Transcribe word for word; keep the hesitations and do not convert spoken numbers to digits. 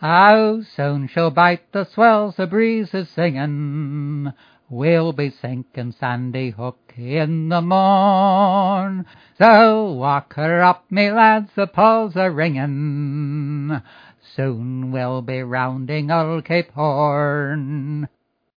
How soon she'll bite the swells the breeze is singing, we'll be sinking Sandy Hook in the morn. So walk her up, me lads, the pulls are ringing, soon we'll be rounding Old Cape Horn.